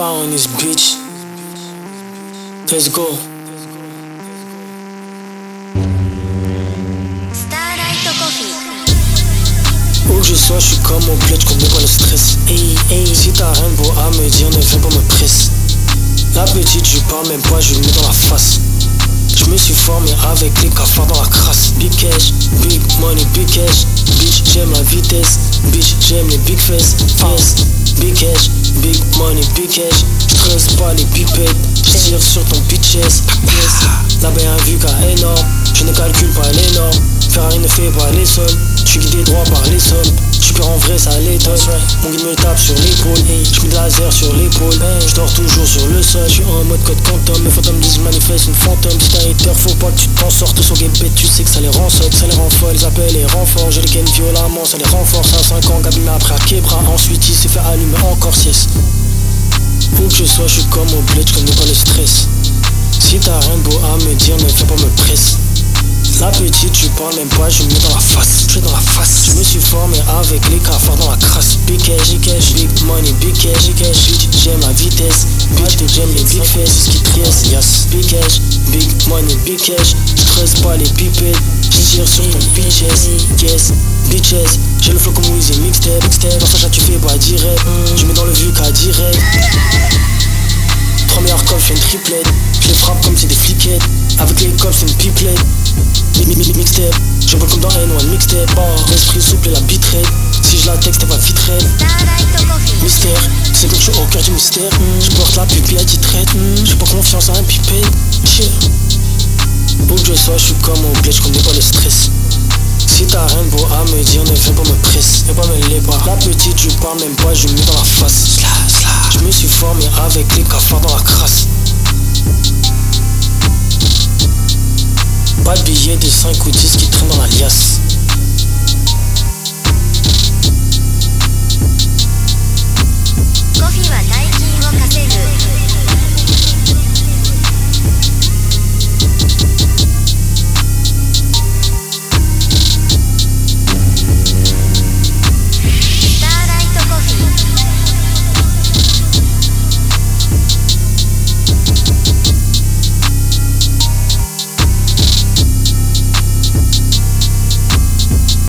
fire on this bitch. Let's go. Starlight Coffee. Où que je sois, je suis comme au bled, je connais pas le stress. Hey, hey, si t'as rien de beau à me dire, ne viens pas me presser. La petite, je parle même pas, je lui mets dans la face. Je me suis formé avec les cafards dans la crasse. Big cash, big money, big cash. Bitch, j'aime la vitesse. Bitch, j'aime les big fesses. Yes, big cash, big money, big cash. J'stresse pas les pipettes. J'tire sur ton bitch ass. Yes, là-bas y'a un vu qu'à énorme. Je ne calcule pas les normes. Ferrari ne fait pas les sols. J'suis guidé droit par les sols. J'suis pire en vrai, ça l'étonne. Mon guide me tape sur l'épaule. J'mets de laser sur l'épaule. J'dors toujours sur le sol. J'suis en mode code quantum. Mes fantômes disent manifeste une fantôme. Si t'as un hater, faut pas que tu t'en sortes. Sur game tu sais que ça les rend sottes. Ça les rend folles, les appels les renforts. Je les ken violemment, ça les renforce. À 5 ans, Gabi m'a appris à Kebra. Ensuite il s'est fait allumer encore sieste. Où que je sois, j'suis comme au bled, j'connais pas le stress. Si t'as rien de beau à me dire, ne viens pas me presser. La petite, je parle même pas, je me mets dans la face. Je dans la face. Je me suis formé avec les cafards dans la crasse. Big cash, big money, big cash, bitch, j'aime la vitesse. Bitch, j'aime les big fesses, qui triest, yes. Big cash, big money, big cash. J'stresse pas les pipettes, j'tire sur ton bitch ass. Yes, bitch ass. J'ai le flow comme Weezy, mixtape. Dans sa chat, tu fais pas direct. Je mets dans le vu qu'à direct. 3 meilleurs cops, j'fais une triplette. J'les frappe comme c'est des fliquettes. Avec les cops, c'est une pipelette. Mixtape, je vole comme dans N1 mixtape. L'esprit souple et la bitrate. Si je la texte, elle va vite raide. Mystère, c'est que je suis au cœur du mystère. Je porte la pupille à titrette. J'ai pas confiance à un pipette. Où que je sois, je suis comme au bled, je connais pas le stress. Si t'as rien de beau à me dire, ne viens pas me presser. Viens pas me lébar. La petite, je parle même pas, je lui mets dans la face. Je me suis formé avec les cafards dans la crasse. Pas de billets de 5 ou 10 qui traînent dans la liasse. Coffee は大金を稼ぐ